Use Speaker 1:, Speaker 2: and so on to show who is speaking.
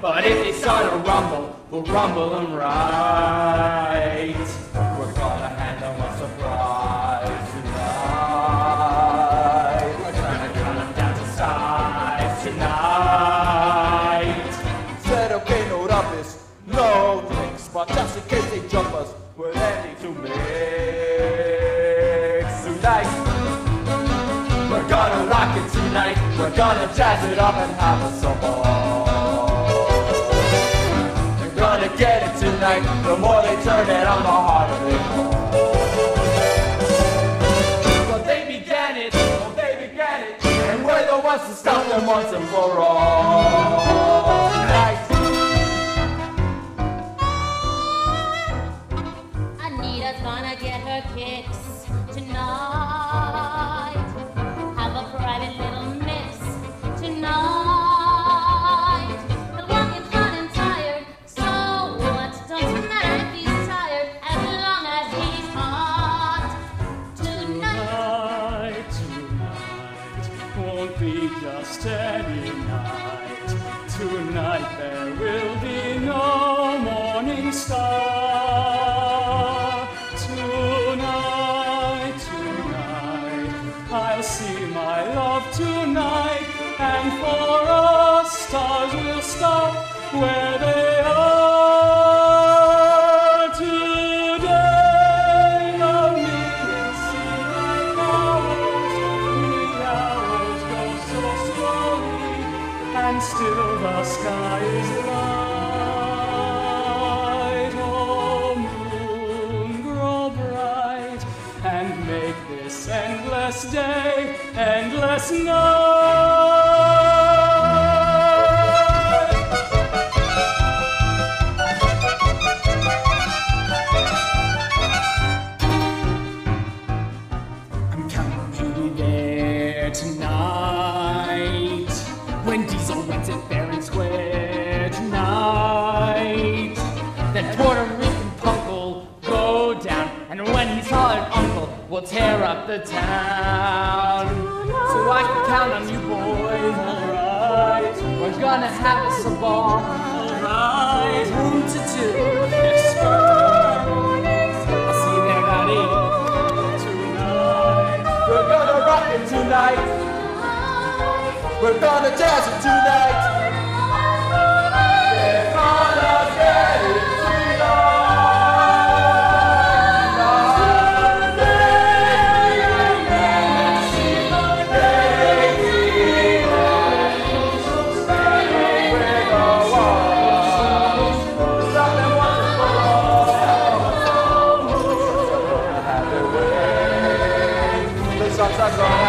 Speaker 1: But if they start to rumble, we'll rumble them right. We're gonna hand them a surprise tonight. We're gonna cut them down to size tonight. Said okay, no rubbis, no drinks, but just in case they jump us, we're ready to mix tonight. We're gonna rock it tonight. We're gonna jazz it up and have a some ball. We're gonna get it tonight. The more they turn it on, the harder they fall. Well, they began it. Well, they began it. And we're the ones to stop them once and for all. Tonight.
Speaker 2: Anita's gonna get her kicks tonight. Have a private little mix tonight. The walking's hot and tired, so what? Doesn't matter if he's tired, as long as he's hot.
Speaker 3: Tonight, tonight won't be just any night. Tonight there will be no morning star. Tonight, tonight I'll see my love tonight, and for us stars will stop where they are today. The minutes seem like hours, the hours go so slowly, and still the sky is light. Oh, moon, grow bright, and make this endless day, endless night. I'm counting on you to be there tonight, when Diesel wins it fair and square tonight. That Puerto Rican punk will go down, and when he's hollered uncle, we'll tear up the town. So I can count on you boys, alright. We're gonna have us a ball, alright. Room to do, yes sir. I'll see you there about 8 tonight.
Speaker 1: We're gonna rock it tonight. We're gonna jazz it tonight. We're gonna get it tonight.